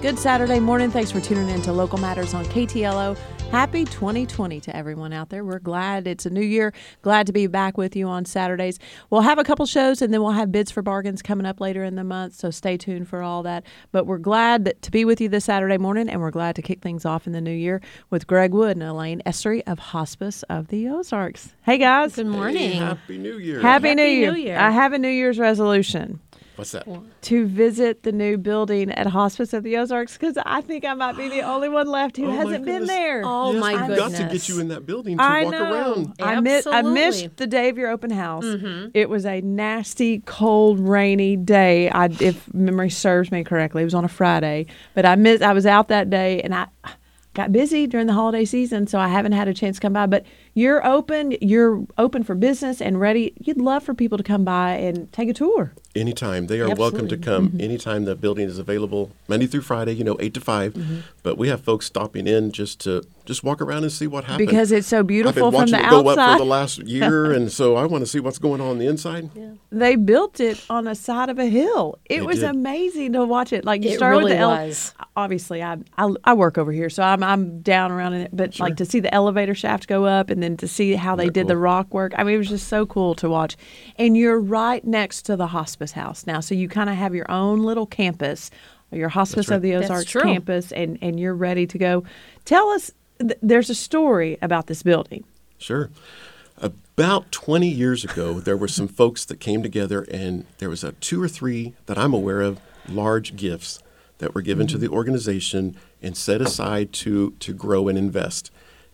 Good Saturday morning. Thanks for tuning in to Local Matters on KTLO. Happy 2020 to everyone out there. We're glad it's a new year. Glad to be back with you on Saturdays. We'll have a couple shows, and then we'll have bids for bargains coming up later in the month, so stay tuned for all that. But we're glad to be with you this Saturday morning, and we're glad to kick things off in the new year with Greg Wood and Elaine Estery of Hospice of the Ozarks. Hey, guys. Good morning. Hey, Happy New Year. Happy New Year. I have a New Year's resolution. What's that? To visit the new building at Hospice of the Ozarks, because I think I might be the only one left who hasn't been there. Oh, yes, my we've goodness. got to get you in that building to I walk know. around. I missed the day of your open house. Mm-hmm. It was a nasty, cold, rainy day. If memory serves me correctly, it was on a Friday. But I was out that day, and I got busy during the holiday season, so I haven't had a chance to come by. But you're open for business and ready. You'd love for people to come by and take a tour. Anytime. They are welcome to come. Anytime the building is available, Monday through Friday, 8 to 5. But we have folks stopping in just to walk around and see what happens. Because it's so beautiful I've been from the watching it go up outside. for the last year, and so I want to see what's going on the inside. Yeah. They built it on the side of a hill. It They was did. amazing to watch it. Like you It start with really the was. Obviously, I work over here, so I'm down around in it. But like to see the elevator shaft go up, and then to see how they did the rock work. I mean, it was just so cool to watch. And you're right next to the hospice house now, so you kind of have your own little campus, your Hospice of the That's Ozarks true. campus, and you're ready to go. Tell us. There's a story about this building. Sure. About 20 years ago, there were some folks that came together, and there was 2 or 3 that I'm aware of large gifts that were given to the organization and set aside to grow and invest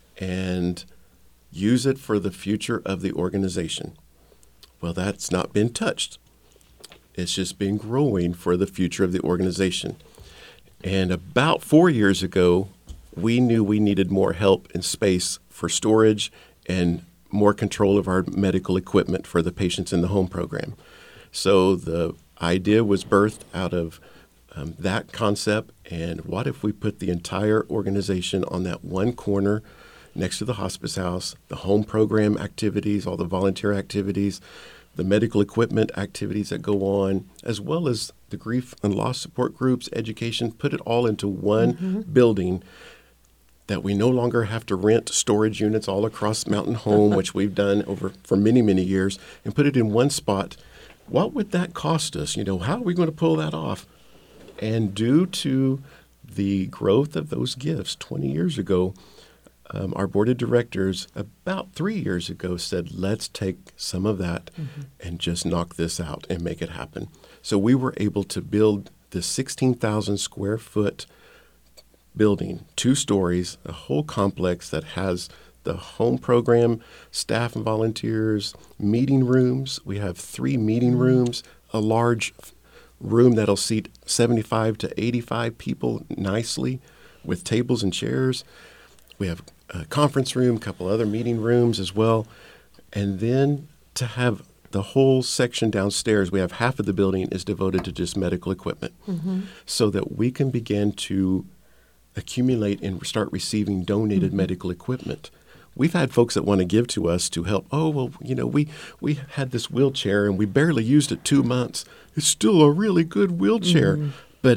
and use it for the future of the organization. Well, that's not been touched. It's just been growing for the future of the organization. And about 4 years ago, we knew we needed more help and space for storage and more control of our medical equipment for the patients in the home program. So the idea was birthed out of that concept, and what if we put the entire organization on that one corner next to the hospice house, the home program activities, all the volunteer activities, the medical equipment activities that go on, as well as the grief and loss support groups, education, put it all into one building that we no longer have to rent storage units all across Mountain Home, which we've done for many, many years, and put it in one spot. What would that cost us? How are we going to pull that off? And due to the growth of those gifts 20 years ago, our board of directors about 3 years ago said, let's take some of that and just knock this out and make it happen. So we were able to build the 16,000 square foot building, 2 stories, a whole complex that has the home program, staff and volunteers, meeting rooms. We have 3 meeting rooms, a large room that'll seat 75 to 85 people nicely with tables and chairs. We have a conference room, a couple other meeting rooms as well. And then to have the whole section downstairs, we have half of the building is devoted to just medical equipment so that we can begin to accumulate and start receiving donated medical equipment. We've had folks that want to give to us to help. Oh, well, we had this wheelchair and we barely used it 2 months. It's still a really good wheelchair, but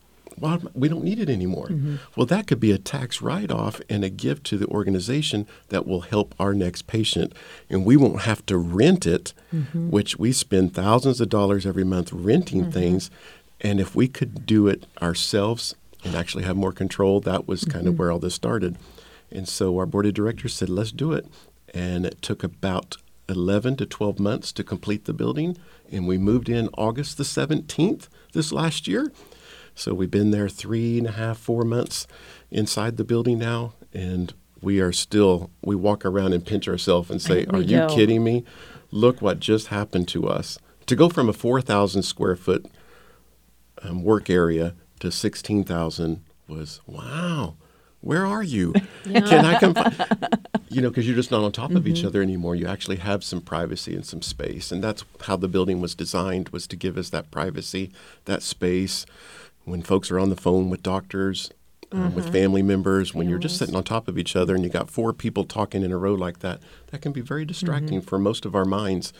we don't need it anymore. Well, that could be a tax write-off and a gift to the organization that will help our next patient. And we won't have to rent it, which we spend thousands of dollars every month renting things. And if we could do it ourselves and actually have more control, that was kind of where all this started. And so our board of directors said, let's do it. And it took about 11 to 12 months to complete the building. And we moved in August the 17th this last year. So we've been there 3.5, 4 months inside the building now. And we walk around and pinch ourselves and say, are you kidding me? Look what just happened to us. To go from a 4,000 square foot work area to 16,000 was, wow. Where are you? Can I come? Because you're just not on top of each other anymore. You actually have some privacy and some space. And that's how the building was designed, was to give us that privacy, that space. When folks are on the phone with doctors, with family members, when you're just sitting on top of each other and you got 4 people talking in a row like that, that can be very distracting for most of our minds.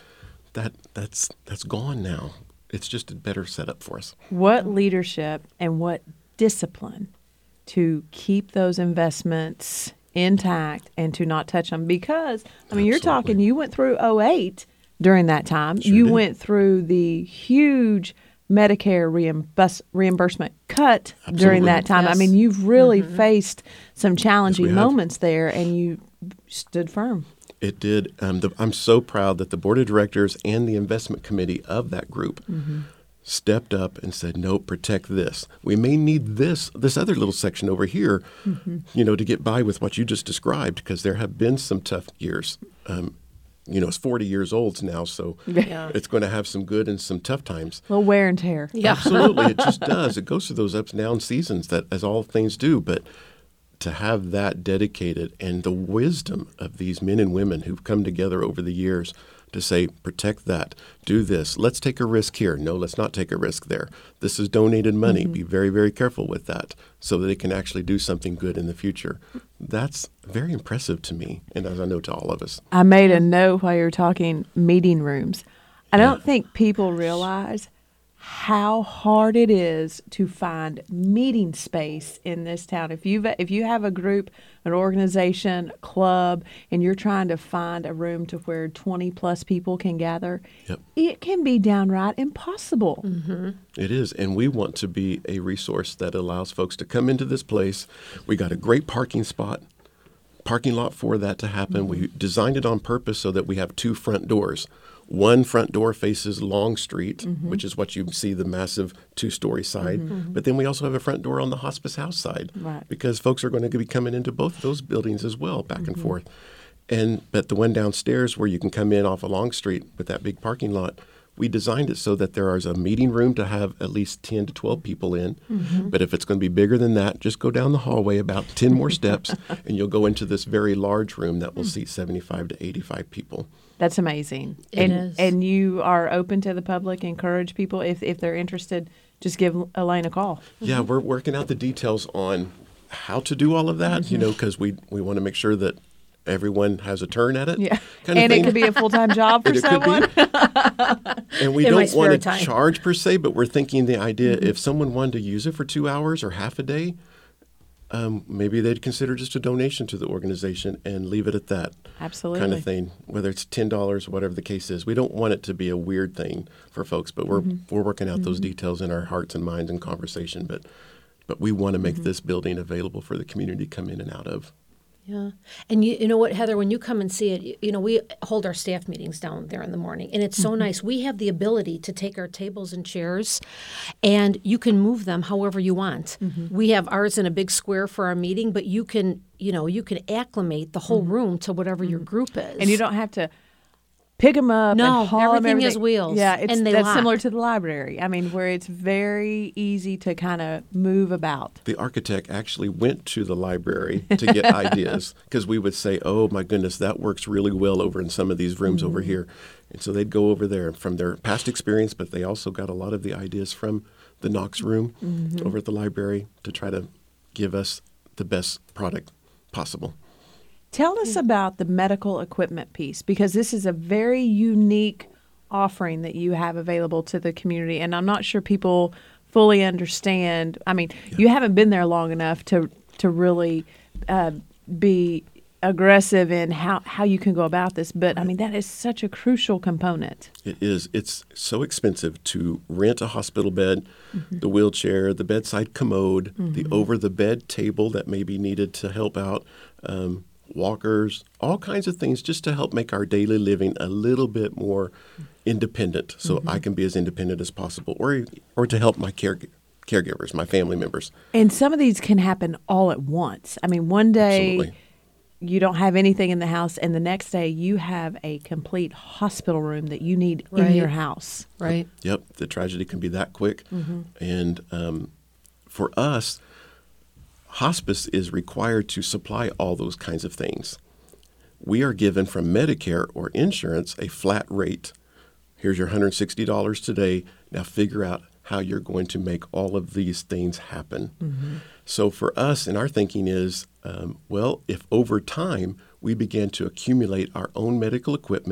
That's gone now. It's just a better setup for us. What leadership and what discipline to keep those investments intact and to not touch them? Because, I mean, you're talking, you went through '08 during that time. Sure you did. went through the huge Medicare reimbursement cut during that time. Yes. I mean, you've really faced some challenging have. moments there, and you stood firm. It did. I'm so proud that the board of directors and the investment committee of that group stepped up and said, no, protect this. We may need this other little section over here, to get by with what you just described, because there have been some tough years. It's 40 years old now, so Yeah. it's going to have some good and some tough times. A little wear and tear. Yeah. Absolutely. It just does. It goes through those ups and down seasons, that as all things do. But to have that dedicated, and the wisdom of these men and women who've come together over the years to say, protect that, do this, let's take a risk here. No, let's not take a risk there. This is donated money. Be very, very careful with that so that it can actually do something good in the future. That's very impressive to me, and as I know to all of us. I made a note while you were talking meeting rooms. I don't think people realize how hard it is to find meeting space in this town. If you have a group, an organization, a club, and you're trying to find a room to where 20 plus people can gather, it can be downright impossible. It is, and we want to be a resource that allows folks to come into this place. We got a great parking lot for that to happen. We designed it on purpose so that we have two front doors. One front door faces Long Street, which is what you see, the massive two-story side. But then we also have a front door on the hospice house side, because folks are going to be coming into both of those buildings as well, back and forth. But the one downstairs where you can come in off of Long Street with that big parking lot, we designed it so that there is a meeting room to have at least 10 to 12 people in. But if it's going to be bigger than that, just go down the hallway about 10 more steps, and you'll go into this very large room that will seat 75 to 85 people. That's amazing. It is. And you are open to the public, encourage people, if they're interested, just give Elaine a call. Yeah, we're working out the details on how to do all of that, because we want to make sure that everyone has a turn at it. Yeah. kind of And thing. it could be a full-time job for It could be. someone. And we In my don't want spare to time. charge per se, but we're thinking the idea, if someone wanted to use it for 2 hours or half a day, maybe they'd consider just a donation to the organization and leave it at that. Absolutely. Kind of thing, whether it's $10, whatever the case is. We don't want it to be a weird thing for folks, but we're working out those details in our hearts and minds and conversation. But we want to make this building available for the community to come in and out of. Yeah. And you know what, Heather, when you come and see it, we hold our staff meetings down there in the morning, and it's so nice. We have the ability to take our tables and chairs, and you can move them however you want. We have ours in a big square for our meeting, but you can acclimate the whole room to whatever your group is. And you don't have to pick them up No, and haul 'em, everything has wheels, Yeah, and they that's lock. similar to the library. I mean, where it's very easy to kind of move about. The architect actually went to the library to get ideas, because we would say, oh my goodness, that works really well over in some of these rooms over here. And so they'd go over there from their past experience, but they also got a lot of the ideas from the Knox room over at the library to try to give us the best product possible. Tell us about the medical equipment piece, because this is a very unique offering that you have available to the community, and I'm not sure people fully understand. I mean, you haven't been there long enough to really be aggressive in how you can go about this, but I mean, that is such a crucial component. It is. It's so expensive to rent a hospital bed, the wheelchair, the bedside commode, the over-the-bed table that may be needed to help out, walkers, all kinds of things just to help make our daily living a little bit more independent, so I can be as independent as possible, or to help my caregivers, my family members. And some of these can happen all at once. I mean, one day Absolutely. you don't have anything in the house, and the next day you have a complete hospital room that you need in Right. your house. Right. Yep, the tragedy can be that quick. And for us, hospice is required to supply all those kinds of things. We are given from Medicare or insurance a flat rate. Here's your $160 today. Now figure out how you're going to make all of these things happen. So for us, and our thinking is, if over time we begin to accumulate our own medical equipment,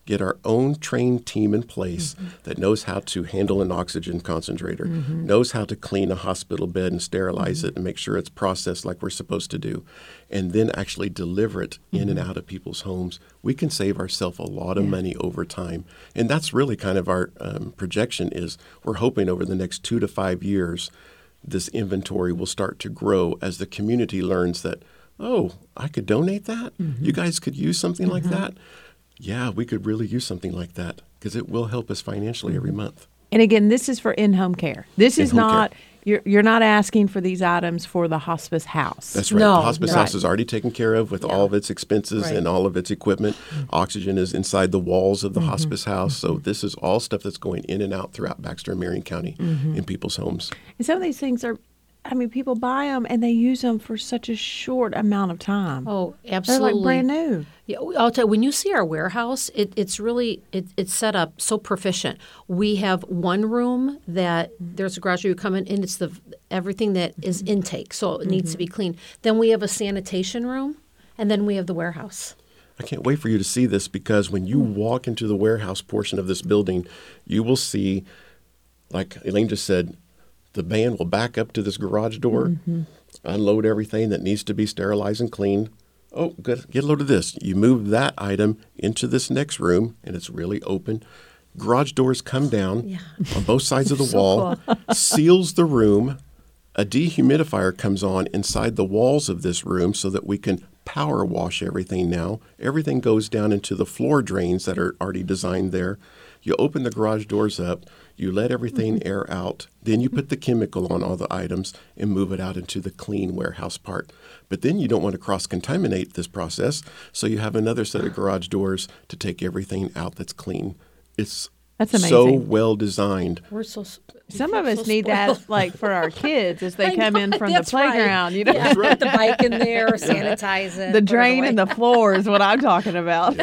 get our own trained team in place that knows how to handle an oxygen concentrator, knows how to clean a hospital bed and sterilize it and make sure it's processed like we're supposed to do, and then actually deliver it in and out of people's homes, we can save ourselves a lot of money over time. And that's really kind of our projection is we're hoping over the next 2 to 5 years, this inventory will start to grow as the community learns that, oh, I could donate that? You guys could use something like that? Yeah, we could really use something like that because it will help us financially every month. And again, this is for in-home care. This is In-home not, care. you're not asking for these items for the hospice house. That's right. No, The hospice no. house is already taken care of with all of its expenses Right. and all of its equipment. Oxygen is inside the walls of the hospice house. So this is all stuff that's going in and out throughout Baxter and Marion County in people's homes. And some of these things are, I mean, people buy them and they use them for such a short amount of time. Oh, They're absolutely. like brand new. Yeah, I'll tell you, when you see our warehouse, it's really it's set up so proficient. We have one room that there's a garage door you come in, and it's everything that is intake, so it needs to be clean. Then we have a sanitation room, and then we have the warehouse. I can't wait for you to see this because when you walk into the warehouse portion of this building, you will see, like Elaine just said, the van will back up to this garage door, unload everything that needs to be sterilized and cleaned. Oh, good. Get a load of this. You move that item into this next room, and it's really open. Garage doors come down on both sides of the wall, seals the room. A dehumidifier comes on inside the walls of this room so that we can power wash everything now. Everything goes down into the floor drains that are already designed there. You open the garage doors up, you let everything air out, then you put the chemical on all the items and move it out into the clean warehouse part. But then you don't want to cross-contaminate this process, so you have another set of garage doors to take everything out that's clean. It's That's so amazing. well designed. We're so Some of us so need spoiled. that, like for our kids as they I come know, in from the that's right. playground. You know, Yeah, put the bike in there, sanitize it. the put it drain away. and the floor is what I'm talking about.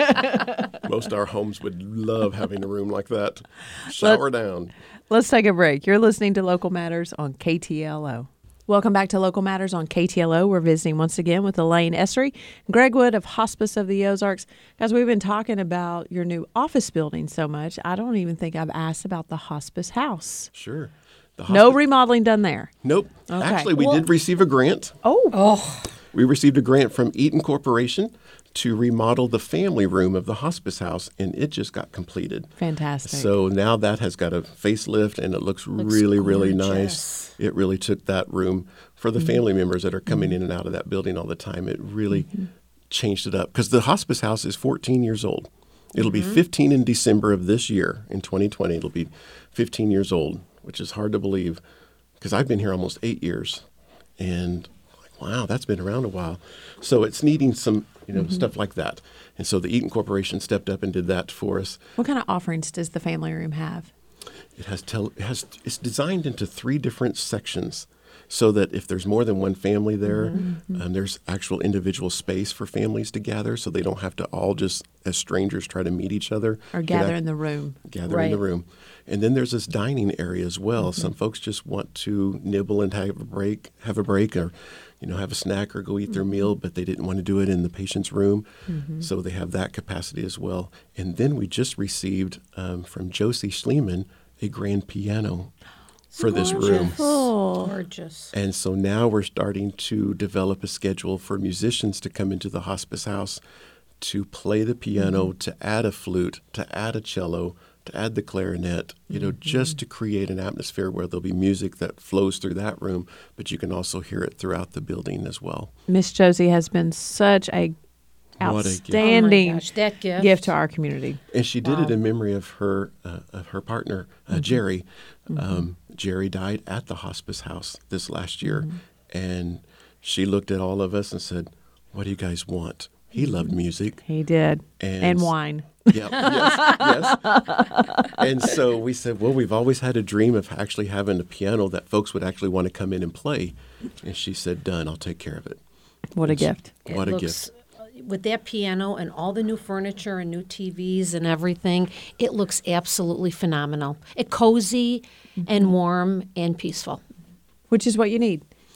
Most of our homes would love having a room like that. Shower down. Let's take a break. You're listening to Local Matters on KTLO. Welcome back to Local Matters on KTLO. We're visiting once again with Elaine Essery, Greg Wood of Hospice of the Ozarks. Guys, we've been talking about your new office building so much. I don't even think I've asked about the hospice house. Sure. The No hospi- remodeling done there. Nope. Okay. Actually, we did receive a grant. Oh, We received a grant from Eaton Corporation to remodel the family room of the hospice house, and it just got completed. fantastic. So now that has got a facelift, and it looks really, really nice. gorgeous. It really took that room for the family members that are coming in and out of that building all the time. It really changed it up because the hospice house is 14 years old. It'll be 15 in December of this year, in 2020. It'll be 15 years old, which is hard to believe because I've been here almost 8 years, and wow, that's been around a while. So it's needing some, stuff like that. And so the Eaton Corporation stepped up and did that for us. what kind of offerings does the family room have? It's designed into 3 different sections so that if there's more than one family there, there's actual individual space for families to gather so they don't have to all just as strangers try to meet each other. Or gather in the room? Gather in the Right. room. And then there's this dining area as well. Some folks just want to nibble and have a break or have a snack or go eat their meal, but they didn't want to do it in the patient's room. So they have that capacity as well. And then we just received from Josie Schliemann a grand piano for this room. Gorgeous. And so now we're starting to develop a schedule for musicians to come into the hospice house to play the piano, to add a flute, to add a cello, to add the clarinet, just to create an atmosphere where there'll be music that flows through that room, but you can also hear it throughout the building as well. Miss Josie has been such a What a gift. outstanding Oh my gosh, that gift to our community. And she did it in memory of her partner, Jerry. Jerry died at the hospice house this last year, and she looked at all of us and said, "What do you guys want?" He loved music. He did. And wine. Yeah, yes. And so we said, well, we've always had a dream of actually having a piano that folks would actually want to come in and play. And she said, done, I'll take care of it. What a gift. What It a looks, gift. With that piano and all the new furniture and new TVs and everything, it looks absolutely phenomenal. It's cozy and warm and peaceful. Which is what you need.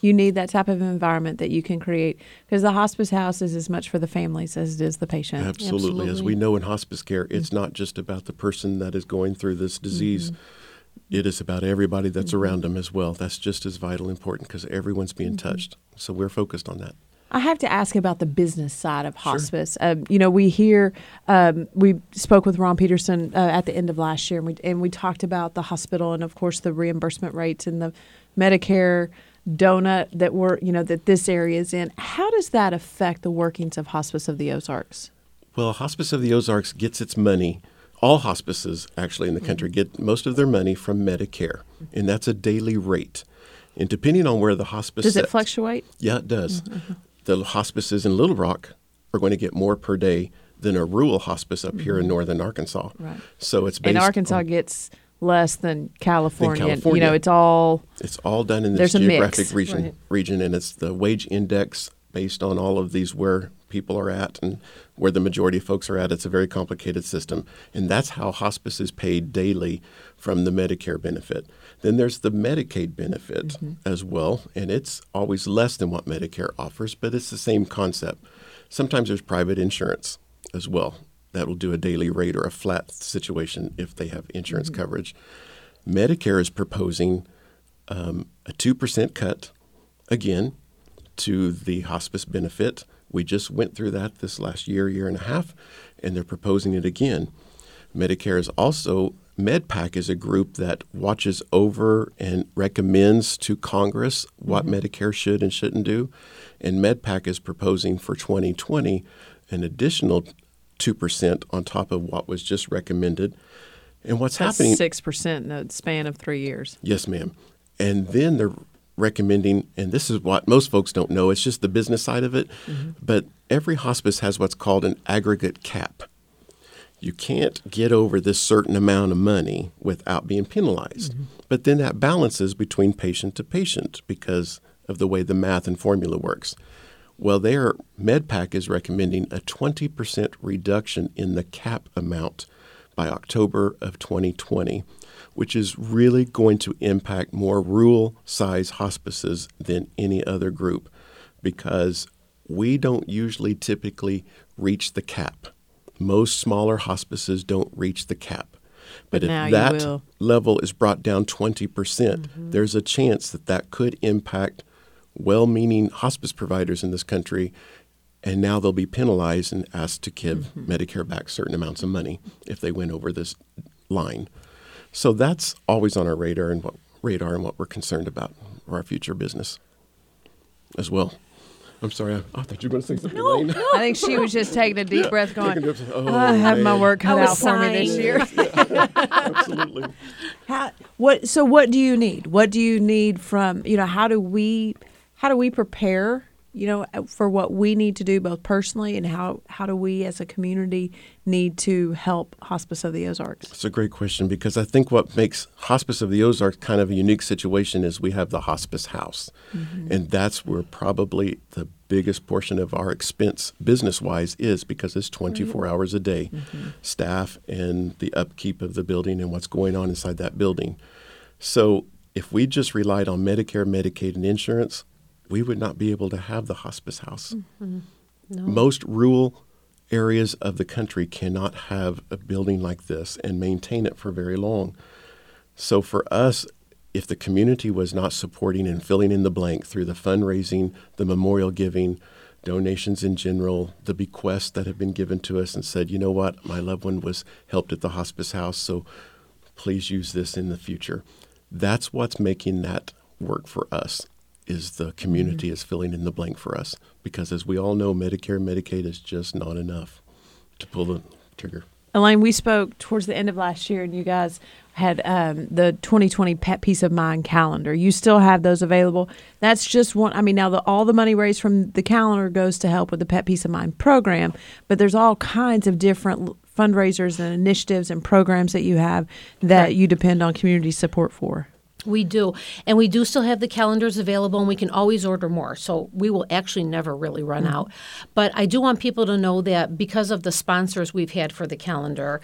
You need that type of environment that you can create, because the hospice house is as much for the families as it is the patient. Absolutely. As we know in hospice care, it's not just about the person that is going through this disease. It is about everybody that's around them as well. That's just as vital important because everyone's being touched. So we're focused on that. I have to ask about the business side of hospice. Sure. We hear, we spoke with Ron Peterson at the end of last year, and we talked about the hospital and, of course, the reimbursement rates and the Medicare donut that this area is in. How does that affect the workings of Hospice of the Ozarks? Well, Hospice of the Ozarks gets its money. All hospices actually in the country get most of their money from Medicare, and that's a daily rate. And depending on where the hospice does sits, it fluctuate? Yeah, it does. The hospices in Little Rock are going to get more per day than a rural hospice up here in northern Arkansas. Right. So it's based and Arkansas gets less than California. It's all done in this geographic mix. region, and it's the wage index based on all of these where people are at and where the majority of folks are at. It's a very complicated system, and that's how hospice is paid daily from the Medicare benefit. Then there's the Medicaid benefit as well, and it's always less than what Medicare offers, but it's the same concept. Sometimes there's private insurance as well. That will do a daily rate or a flat situation if they have insurance coverage. Medicare is proposing a 2% cut, again, to the hospice benefit. We just went through that this last year and a half, and they're proposing it again. Medicare is also, MedPAC is a group that watches over and recommends to Congress what Medicare should and shouldn't do. And MedPAC is proposing for 2020 an additional 2% on top of what was just recommended. And what's happening? 6% in the span of 3 years. Yes, ma'am. And then they're recommending, and this is what most folks don't know, it's just the business side of it, but every hospice has what's called an aggregate cap. You can't get over this certain amount of money without being penalized. But then that balances between patient to patient because of the way the math and formula works. Well, MedPAC is recommending a 20% reduction in the cap amount by October of 2020, which is really going to impact more rural-size hospices than any other group because we don't usually typically reach the cap. Most smaller hospices don't reach the cap. But if that level is brought down 20%, there's a chance that could impact well-meaning hospice providers in this country, and now they'll be penalized and asked to give Medicare back certain amounts of money if they went over this line. So that's always on our radar and what we're concerned about for our future business as well. I'm sorry, I thought you were going to say something, Elaine. No. I think she was just taking a deep breath going, I have my work cut out for me this year. Absolutely. What do you need? What do you need from, how do we prepare, for what we need to do both personally and how do we as a community need to help Hospice of the Ozarks? It's a great question because I think what makes Hospice of the Ozarks kind of a unique situation is we have the hospice house. And that's where probably the biggest portion of our expense business-wise is because it's 24 hours a day, staff and the upkeep of the building and what's going on inside that building. So if we just relied on Medicare, Medicaid, and insurance, we would not be able to have the hospice house. No. Most rural areas of the country cannot have a building like this and maintain it for very long. So for us, if the community was not supporting and filling in the blank through the fundraising, the memorial giving, donations in general, the bequests that have been given to us and said, you know what, my loved one was helped at the hospice house, so please use this in the future. That's what's making that work for us. Is the community is filling in the blank for us. Because as we all know, Medicare and Medicaid is just not enough to pull the trigger. Elaine, we spoke towards the end of last year, and you guys had the 2020 Pet Peace of Mind calendar. You still have those available. That's just one. Now all the money raised from the calendar goes to help with the Pet Peace of Mind program, but there's all kinds of different fundraisers and initiatives and programs that you have that you depend on community support for. We do. And we do still have the calendars available, and we can always order more. So we will actually never really run out. But I do want people to know that because of the sponsors we've had for the calendar,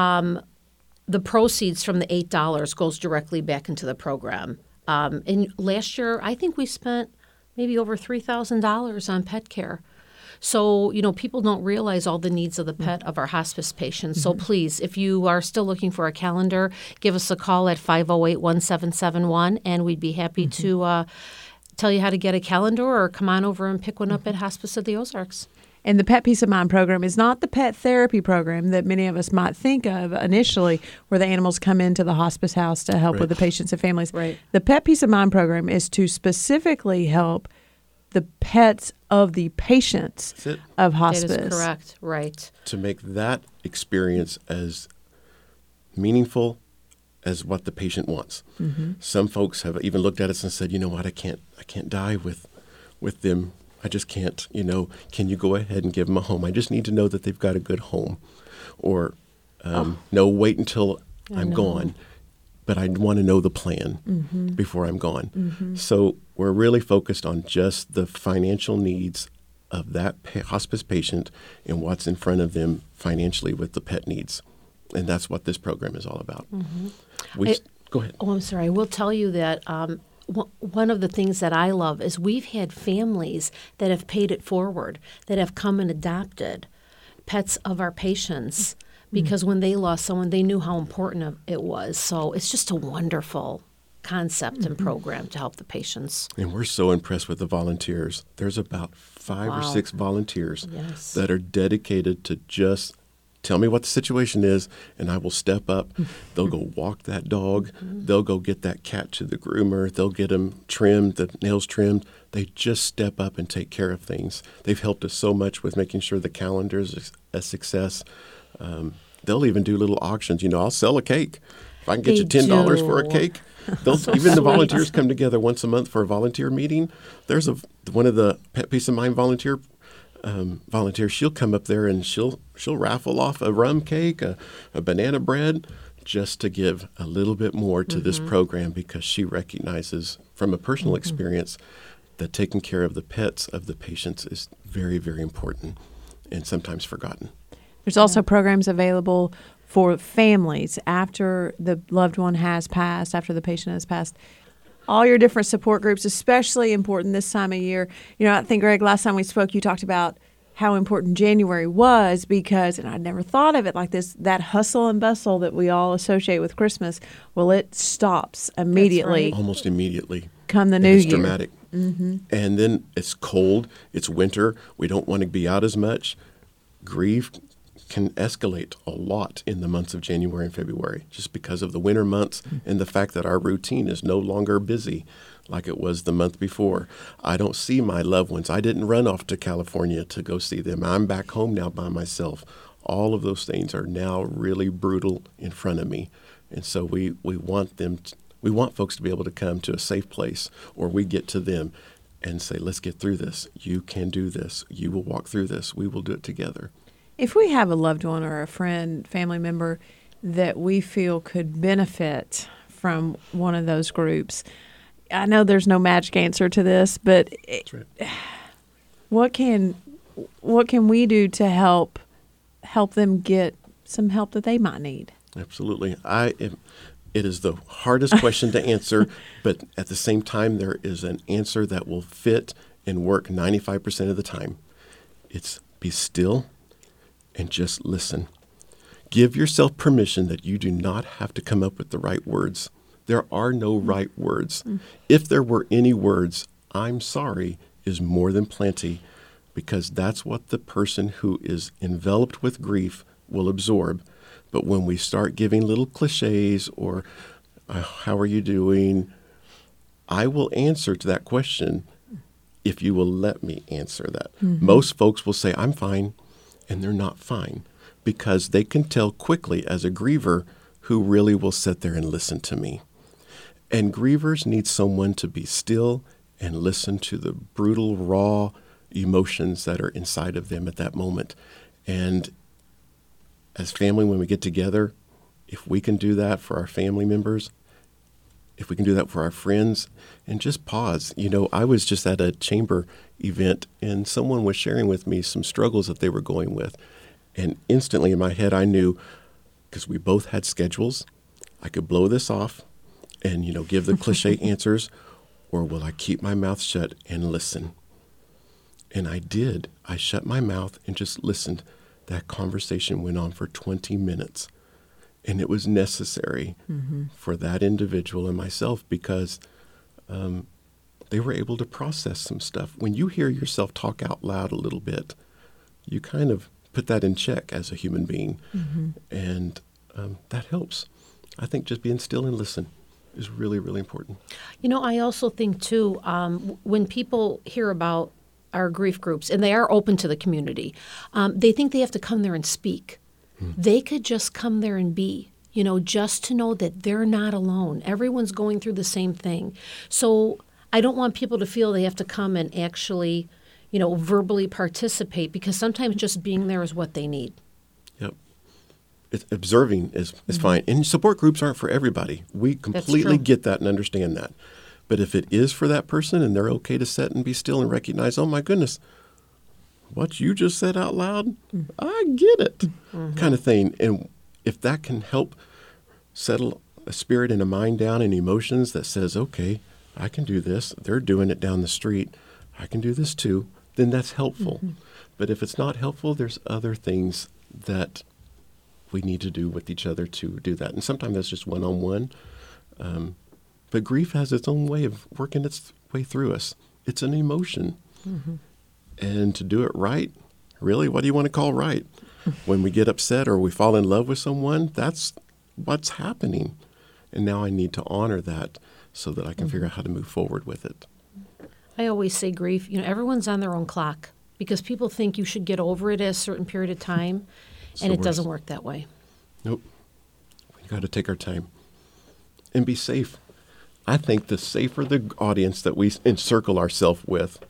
the proceeds from the $8 goes directly back into the program. And last year, I think we spent maybe over $3,000 on pet care. So, people don't realize all the needs of the pet of our hospice patients. So please, if you are still looking for a calendar, give us a call at 508-1771, and we'd be happy to tell you how to get a calendar or come on over and pick one up at Hospice of the Ozarks. And the Pet Peace of Mind program is not the pet therapy program that many of us might think of initially, where the animals come into the hospice house to help with the patients and families. Right. The Pet Peace of Mind program is to specifically help the pets of the patients of hospice. That is correct, right. To make that experience as meaningful as what the patient wants. Some folks have even looked at us and said, you know what, I can't die with them. I just can't, can you go ahead and give them a home? I just need to know that they've got a good home. Or, no, wait until I'm gone. But I want to know the plan before I'm gone. So we're really focused on just the financial needs of that hospice patient and what's in front of them financially with the pet needs. And that's what this program is all about. Go ahead. Oh, I'm sorry. I will tell you that one of the things that I love is we've had families that have paid it forward, that have come and adopted pets of our patients because when they lost someone, they knew how important it was. So it's just a wonderful concept and program to help the patients. And we're so impressed with the volunteers. There's about 5 or 6 volunteers that are dedicated to just tell me what the situation is, and I will step up. They'll go walk that dog. They'll go get that cat to the groomer. They'll get him trimmed, the nails trimmed. They just step up and take care of things. They've helped us so much with making sure the calendar is a success. They'll even do little auctions. I'll sell a cake. If I can get you $10 for a cake. Even the volunteers come together once a month for a volunteer meeting. There's one of the Pet Peace of Mind volunteers. She'll come up there and she'll raffle off a rum cake, a banana bread, just to give a little bit more to this program, because she recognizes from a personal experience that taking care of the pets of the patients is very, very important and sometimes forgotten. There's also programs available for families after the loved one has passed, after the patient has passed. All your different support groups, especially important this time of year. I think, Greg, last time we spoke, you talked about how important January was because, and I'd never thought of it like this, that hustle and bustle that we all associate with Christmas, well, it stops immediately. That's right. Almost immediately. Come the new year. It's dramatic. And then it's cold. It's winter. We don't want to be out as much. Grief can escalate a lot in the months of January and February just because of the winter months and the fact that our routine is no longer busy like it was the month before. I don't see my loved ones. I didn't run off to California to go see them. I'm back home now by myself. All of those things are now really brutal in front of me. And so we want we want folks to be able to come to a safe place, or we get to them and say, let's get through this. You can do this. You will walk through this. We will do it together. If we have a loved one or a friend, family member that we feel could benefit from one of those groups, I know there's no magic answer to this, but what can we do to help them get some help that they might need? Absolutely. It is the hardest question to answer, but at the same time, there is an answer that will fit and work 95% of the time. It's be still and just listen. Give yourself permission that you do not have to come up with the right words. There are no right words. If there were any words, I'm sorry is more than plenty, because that's what the person who is enveloped with grief will absorb. But when we start giving little cliches or how are you doing, I will answer to that question if you will let me answer that. Most folks will say, I'm fine, and they're not fine, because they can tell quickly as a griever who really will sit there and listen to me. And grievers need someone to be still and listen to the brutal, raw emotions that are inside of them at that moment. And as family, when we get together, if we can do that for our family members, if we can do that for our friends, and just pause. I was just at a chamber event, and someone was sharing with me some struggles that they were going with. And instantly in my head, I knew, because we both had schedules, I could blow this off and, give the cliche answers, or will I keep my mouth shut and listen? And I did. I shut my mouth and just listened. That conversation went on for 20 minutes. And it was necessary for that individual and myself because they were able to process some stuff. When you hear yourself talk out loud a little bit, you kind of put that in check as a human being. And that helps. I think just being still and listen is really, really important. You know, I also think, too, when people hear about our grief groups, and they are open to the community, they think they have to come there and speak. They could just come there and be, you know, just to know that they're not alone. Everyone's going through the same thing. So I don't want people to feel they have to come and actually, you know, verbally participate, because sometimes just being there is what they need. Yep. Observing is fine. And support groups aren't for everybody. We completely get that and understand that. But if it is for that person and they're okay to sit and be still and recognize, oh my goodness, what you just said out loud, I get it, kind of thing. And if that can help settle a spirit and a mind down and emotions that says, okay, I can do this. They're doing it down the street. I can do this too. Then that's helpful. But if it's not helpful, there's other things that we need to do with each other to do that. And sometimes that's just one-on-one. But grief has its own way of working its way through us. It's an emotion. And to do it right, really, what do you want to call right? When we get upset or we fall in love with someone, that's what's happening. And now I need to honor that so that I can figure out how to move forward with it. I always say grief, you know, everyone's on their own clock, because people think you should get over it at a certain period of time, and it doesn't work that way. Nope. We got to take our time and be safe. I think the safer the audience that we encircle ourselves with,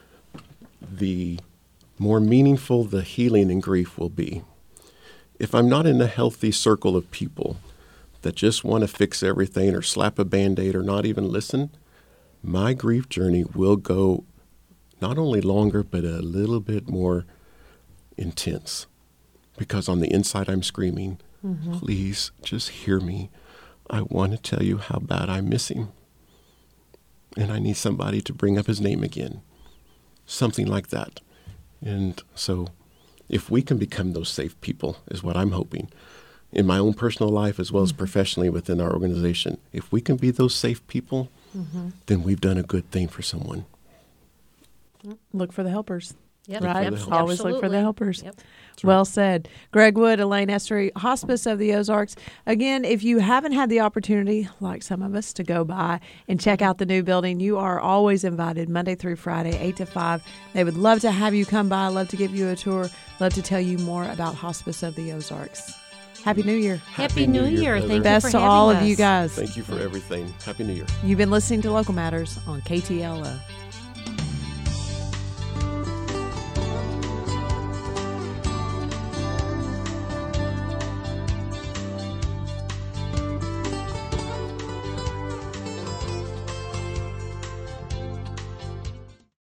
the more meaningful the healing and grief will be. If I'm not in a healthy circle of people that just want to fix everything or slap a Band-Aid or not even listen, my grief journey will go not only longer, but a little bit more intense. Because on the inside I'm screaming, please just hear me. I want to tell you how bad I miss him. And I need somebody to bring up his name again. Something like that. And so if we can become those safe people is what I'm hoping. In my own personal life as well as professionally within our organization. If we can be those safe people, then we've done a good thing for someone. Look for the helpers. Yep. Right? Always look for the helpers. Yep. Well said. Greg Wood, Elaine Estery, Hospice of the Ozarks. Again, if you haven't had the opportunity, like some of us, to go by and check out the new building, you are always invited Monday through Friday, 8 to 5. They would love to have you come by, love to give you a tour, love to tell you more about Hospice of the Ozarks. Happy New Year. Happy New Year. Heather. Thank you Best for to having all us. of you guys. Thank you for everything. Happy New Year. You've been listening to Local Matters on KTLO.